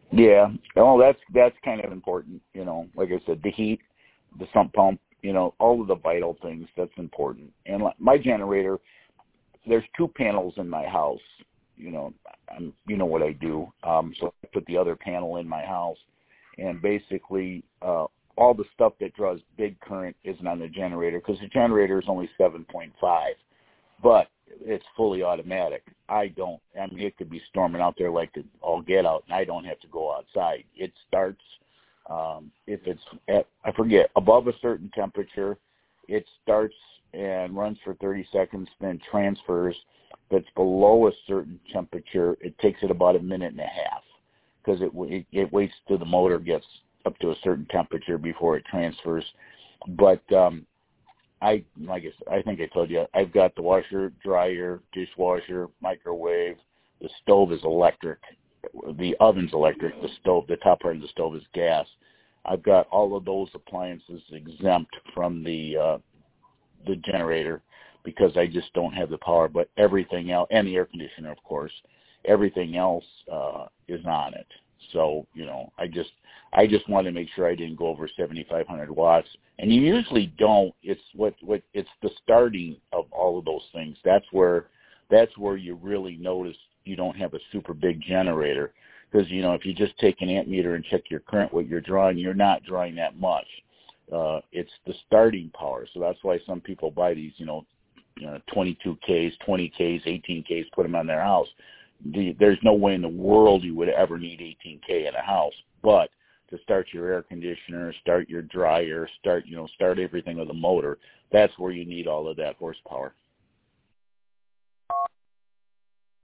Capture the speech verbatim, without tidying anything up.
Yeah. Oh, that's that's kind of important. You know, like I said, the heat, the sump pump, you know, all of the vital things. That's important. And like my generator, there's two panels in my house. You know, I'm, you know what I do. Um, so I put the other panel in my house, and basically uh, all the stuff that draws big current isn't on the generator because the generator is only seven point five, but it's fully automatic. I don't, I mean, it could be storming out there like all get out, and I don't have to go outside. It starts, um, if it's at, I forget, above a certain temperature, it starts and runs for thirty seconds, then transfers. If it's below a certain temperature, it takes it about a minute and a half because it, it, it waits till the motor gets up to a certain temperature before it transfers. But, um, I like I, said, I think I told you I've got the washer, dryer, dishwasher, microwave. The stove is electric. The oven's electric. The stove, the top part of the stove is gas. I've got all of those appliances exempt from the uh, the generator because I just don't have the power. But everything else, and the air conditioner, of course, everything else uh, is on it. So you know, I just I just wanted to make sure I didn't go over seventy-five hundred watts. And you usually don't. It's what, what it's the starting of all of those things. That's where that's where you really notice you don't have a super big generator. Because, you know, if you just take an amp meter and check your current, what you're drawing, you're not drawing that much. Uh, it's the starting power. So that's why some people buy these, you know, you know twenty-two Ks, twenty Ks, eighteen Ks, put them on their house. The, there's no way in the world you would ever need eighteen K in a house. But to start your air conditioner, start your dryer, start, you know, start everything with a motor, that's where you need all of that horsepower.